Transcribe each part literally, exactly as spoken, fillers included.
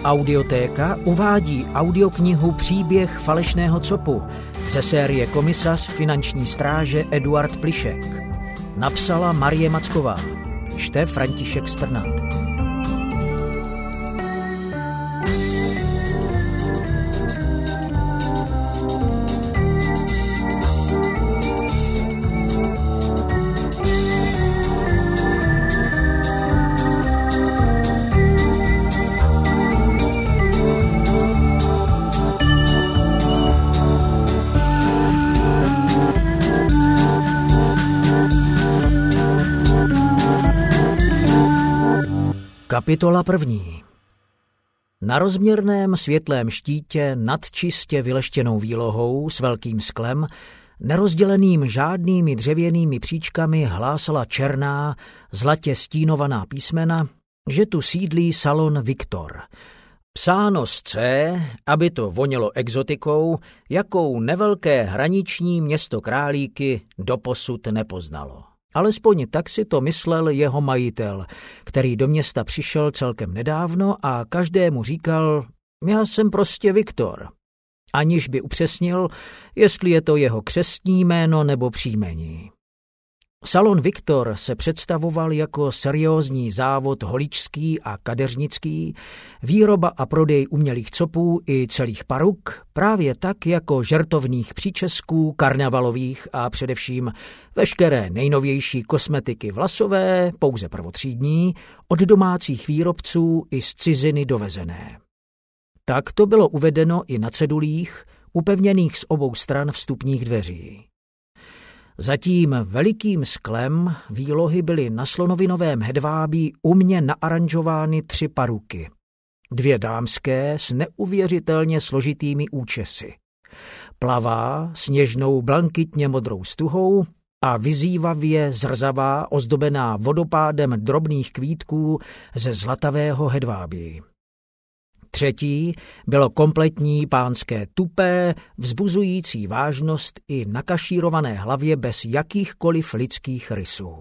Audiotéka uvádí audioknihu Příběh falešného copu ze série Komisař finanční stráže Eduard Plišek. Napsala Marie Macková, čte František Strnad. Kapitola první. Na rozměrném světlém štítě nad čistě vyleštěnou výlohou s velkým sklem, nerozděleným žádnými dřevěnými příčkami, hlásala černá, zlatě stínovaná písmena, že tu sídlí salon Viktor. Psáno z C, aby to vonělo exotikou, jakou nevelké hraniční město Králíky doposud nepoznalo. Alespoň tak si to myslel jeho majitel, který do města přišel celkem nedávno a každému říkal, já jsem prostě Viktor, aniž by upřesnil, jestli je to jeho křestní jméno nebo příjmení. Salon Viktor se představoval jako seriózní závod holičský a kadeřnický, výroba a prodej umělých copů i celých paruk, právě tak jako žertovných příčesků, karnavalových a především veškeré nejnovější kosmetiky vlasové, pouze prvotřídní, od domácích výrobců i z ciziny dovezené. Tak to bylo uvedeno i na cedulích, upevněných z obou stran vstupních dveří. Za tím velikým sklem výlohy byly na slonovinovém hedvábí umně naaranžovány tři paruky. Dvě dámské s neuvěřitelně složitými účesy. Plavá, sněžnou blankitně modrou stuhou a vyzývavě zrzavá, ozdobená vodopádem drobných kvítků ze zlatavého hedvábí. Třetí bylo kompletní pánské tupé, vzbuzující vážnost i nakašírované hlavě bez jakýchkoliv lidských rysů.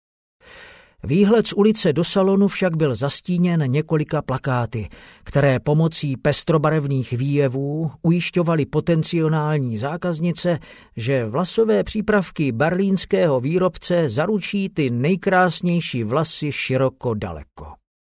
Výhled z ulice do salonu však byl zastíněn několika plakáty, které pomocí pestrobarevných výjevů ujišťovaly potenciální zákaznice, že vlasové přípravky berlínského výrobce zaručí ty nejkrásnější vlasy široko daleko.